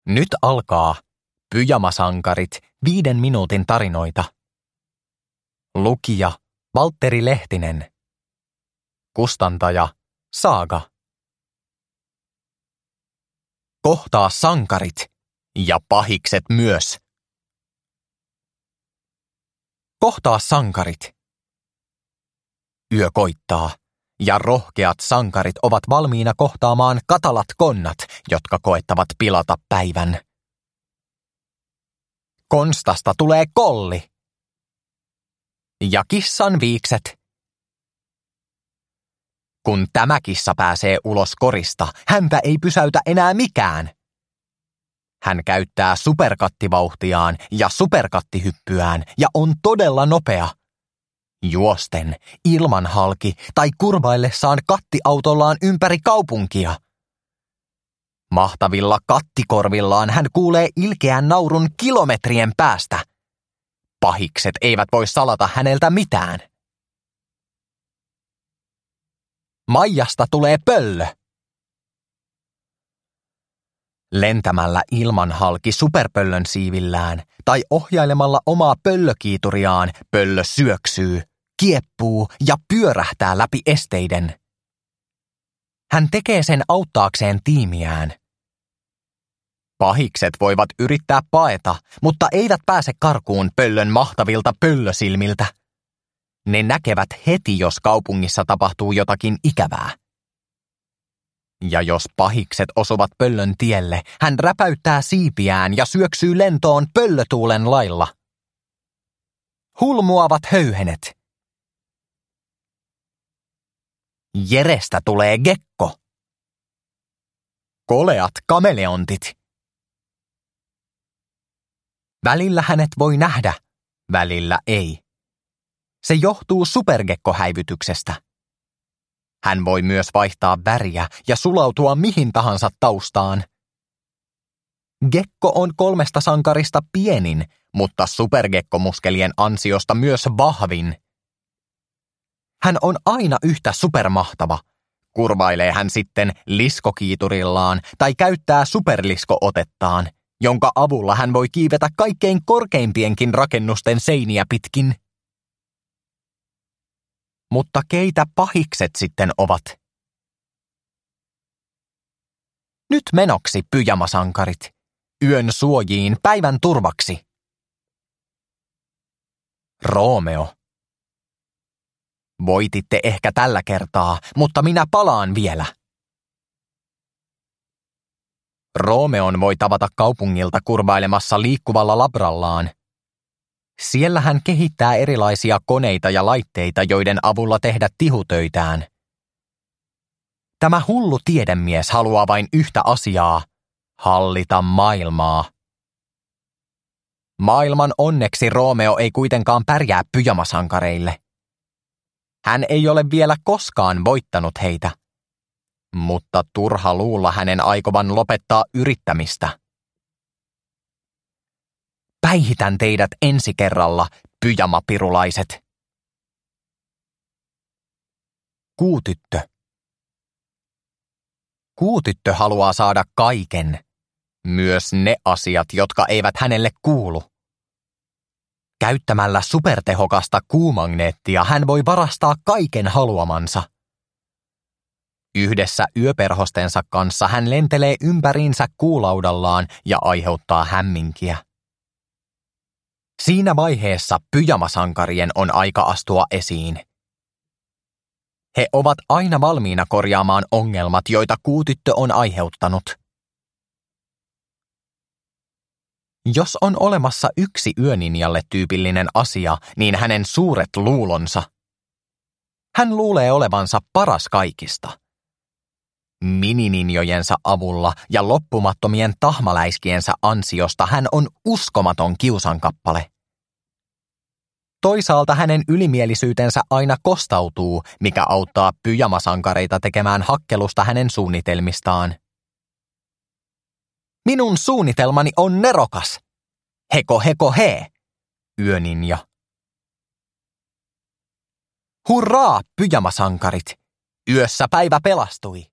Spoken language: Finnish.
Nyt alkaa Pyjamasankarit 5 minuutin tarinoita. Lukija Valtteri Lehtinen. Kustantaja Saaga. Kohtaa sankarit ja pahikset myös. Kohtaa sankarit. Yö koittaa ja rohkeat sankarit ovat valmiina kohtaamaan katalat konnat, jotka koettavat pilata päivän. Konstasta tulee kolli ja kissan viikset. Kun tämä kissa pääsee ulos korista, häntä ei pysäytä enää mikään. Hän käyttää superkattivauhtiaan ja superkattihyppyään ja on todella nopea. Juosten, ilman halki tai kurvaillessaan kattiautollaan ympäri kaupunkia. Mahtavilla kattikorvillaan hän kuulee ilkeän naurun kilometrien päästä. Pahikset eivät voi salata häneltä mitään. Maijasta tulee pöllö. Lentämällä ilman halki superpöllön siivillään tai ohjailemalla omaa pöllökiituriaan pöllö syöksyy, kieppuu ja pyörähtää läpi esteiden. Hän tekee sen auttaakseen tiimiään. Pahikset voivat yrittää paeta, mutta eivät pääse karkuun pöllön mahtavilta pöllösilmiltä. Ne näkevät heti, jos kaupungissa tapahtuu jotakin ikävää. Ja jos pahikset osuvat pöllön tielle, hän räpäyttää siipiään ja syöksyy lentoon pöllötuulen lailla. Hulmuavat höyhenet. Jerestä tulee gekko. Koleat kameleontit. Välillä hänet voi nähdä, välillä ei. Se johtuu supergekkohäivytyksestä. Hän voi myös vaihtaa väriä ja sulautua mihin tahansa taustaan. Gekko on 3 sankarista pienin, mutta supergekkomuskelien ansiosta myös vahvin. Hän on aina yhtä supermahtava. Kurvailee hän sitten liskokiiturillaan tai käyttää superlisko-otettaan, jonka avulla hän voi kiivetä kaikkein korkeimpienkin rakennusten seiniä pitkin. Mutta keitä pahikset sitten ovat? Nyt menoksi, pyjamasankarit, yön suojiin päivän turvaksi. Roomeo. Voititte ehkä tällä kertaa, mutta minä palaan vielä. Roomeon voi tavata kaupungilta kurvailemassa liikkuvalla labrallaan. Siellä hän kehittää erilaisia koneita ja laitteita, joiden avulla tehdä tihutöitään. Tämä hullu tiedemies haluaa vain yhtä asiaa: hallita maailmaa. Maailman onneksi Roomeo ei kuitenkaan pärjää pyjamasankareille. Hän ei ole vielä koskaan voittanut heitä, mutta turha luulla hänen aikovan lopettaa yrittämistä. Päihitän teidät ensi kerralla, pyjamapirulaiset. Kuutyttö. Kuutyttö haluaa saada kaiken, myös ne asiat, jotka eivät hänelle kuulu. Käyttämällä supertehokasta kuumagneettia hän voi varastaa kaiken haluamansa. Yhdessä yöperhostensa kanssa hän lentelee ympäriinsä kuulaudallaan ja aiheuttaa hämminkiä. Siinä vaiheessa pyjamasankarien on aika astua esiin. He ovat aina valmiina korjaamaan ongelmat, joita kuutyttö on aiheuttanut. Jos on olemassa yksi yöninjalle tyypillinen asia, niin hänen suuret luulonsa. Hän luulee olevansa paras kaikista. Minininjojensa avulla ja loppumattomien tahmaläiskiensä ansiosta hän on uskomaton kiusankappale. Toisaalta hänen ylimielisyytensä aina kostautuu, mikä auttaa pyjamasankareita tekemään hakkelusta hänen suunnitelmistaan. Minun suunnitelmani on nerokas. Heko heko hee, yöninja. Hurraa, pyjamasankarit! Yössä päivä pelastui.